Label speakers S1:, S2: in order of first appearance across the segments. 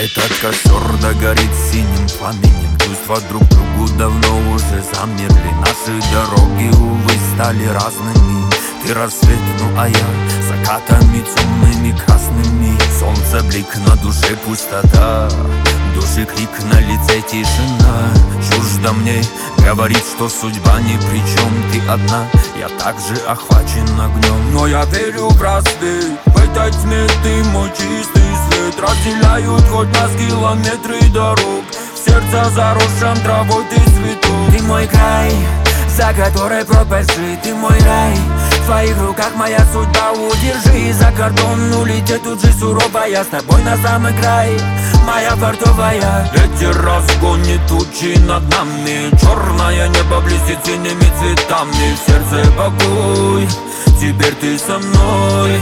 S1: Этот костер догорит синим пламенем. Чувства друг другу давно уже замерли. Наши дороги, увы, стали разными. Ты рассвет, ну а я закатами темными красными. Солнце, блик, на душе пустота, души крик, на лице тишина. Чуждо мне говорит, что судьба ни при чем. Ты одна, я также охвачен огнем. Но я верю в рассвет, в этой тьме ты мой чистый свет. Разделяют хоть нас километры дорог, в сердце заросшем травой ты цветок. Ты мой край, за которой пропаси, ты мой рай. В твоих руках моя судьба, удержи. За кордон улететь тут же суровая, с тобой на самый край, моя фартовая. Ветер разгонит тучи над нами, черное небо блестит синими цветами. В сердце покой, теперь ты со мной.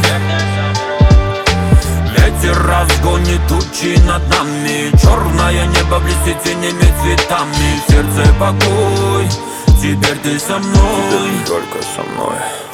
S1: Ветер разгонит тучи над нами, черное небо блестит синими цветами. В сердце покой, теперь ты со мной. Теперь только со мной.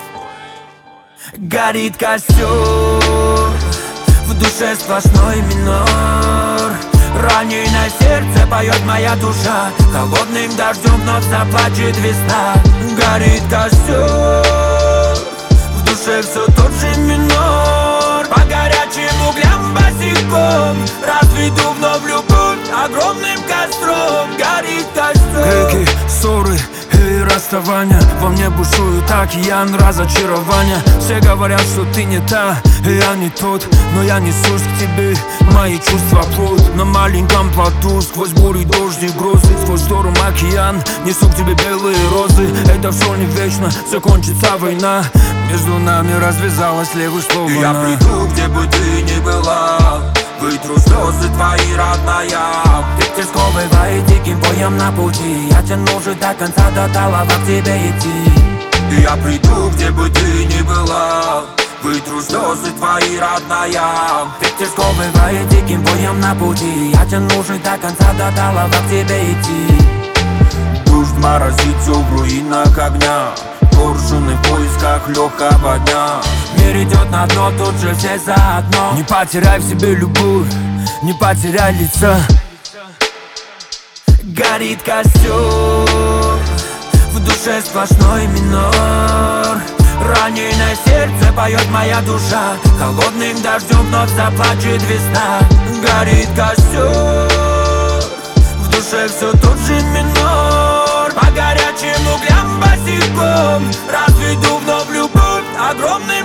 S1: Горит костер, в душе сплошной минор. Раненое сердце поет моя душа, холодным дождем вновь заплачет весна. Горит костер, в душе все тот же минор. По горячим углям босиком разведу вновь любовь огромным костром. Горит костер.
S2: Реки, ссоры и расставания, во мне бушует океан разочарования. Все говорят, что ты не та, я не тот, но я несусь к тебе, мои чувства плоть. На маленьком плоту, сквозь бури, дождь и грозы, сквозь шторм океан, несу к тебе белые розы. Это все не вечно, закончится война, между нами развязалась левый слово.
S1: Я приду, где бы ты ни была, вытру слезы твои, родная.
S2: Ветер сковывает диким боем на пути, я тяну же до конца, до талого к тебе идти.
S1: Я приду, где бы ты ни была, вытру слезы твои, родная.
S2: Ветер сковывает диким боем на пути, я тяну же до конца, до талого к тебе идти.
S1: Дождь морозит все в руинах огня, коршуны в поисках легкого дня.
S2: Мир идет на дно, тут же все заодно. Не потеряй в себе любовь, не потеряй лица. Горит костер, в душе сплошной минор. Раненое сердце поет моя душа, холодным дождем вновь заплачет весна. Горит костер, в душе все тот же минор. По горячим углям босиком разведу вновь любовь огромный